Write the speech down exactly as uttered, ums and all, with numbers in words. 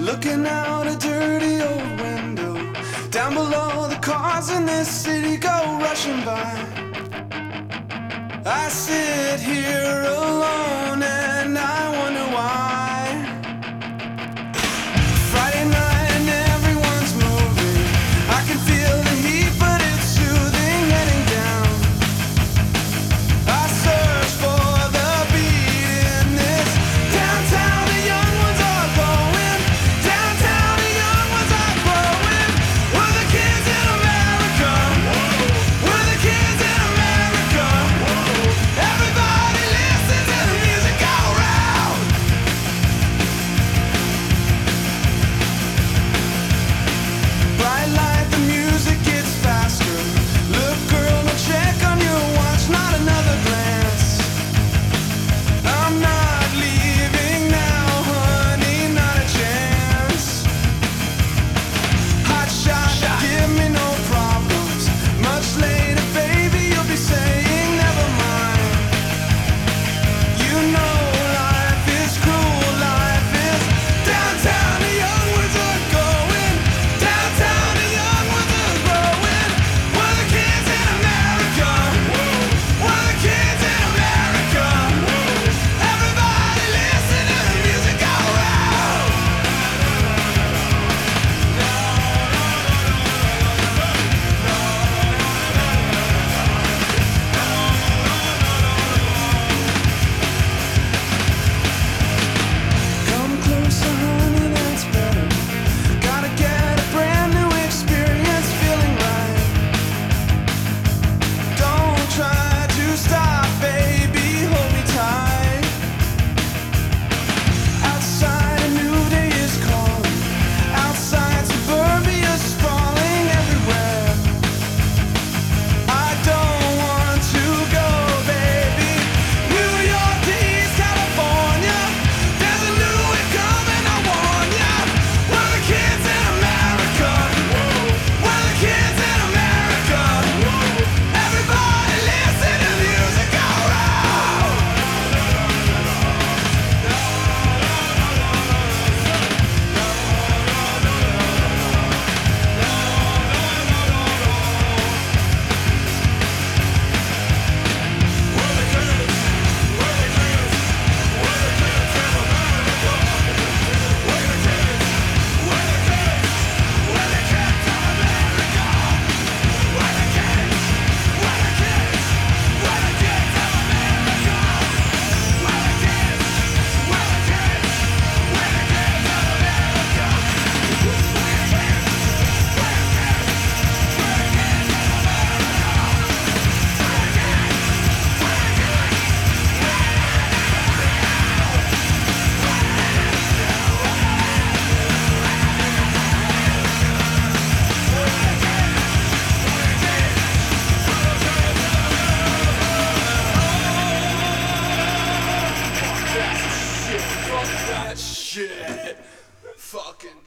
Looking out a dirty old window. Down below, the cars in this city go rushing by. I sit here alone and I wonder why. Friday night and everyone's moving. I can feel the heat, but it's soothing heading down. I search for the beat in this downtown. The young ones are going downtown. The young ones are growing. We're the kids in America. We're the kids in America. Everybody listen to the music go round. Bright light, the music gets faster. Look, girl, no check on your watch, not another glance. I'm not leaving now, honey, not a chance. Hot shot, give me no problems. Much later, baby, you'll be saying never mind. You know life is cruel, life is downtown. The young ones are going downtown. The young ones are growing. We're the kids in America. We're the kids in America. Everybody listen to the music go round. Come closer, honey, that's better. Gotta get a brand new experience, feeling right. Don't try to stop, baby, hold me tight. Outside a new day is calling. Outside suburbia's sprawling everywhere. I don't want to go, baby. New York to East California. There's a new way coming, I warn ya. We're the kids in America. We're the kids in America. Everybody listen to the music go round. Fuck that shit. Fucking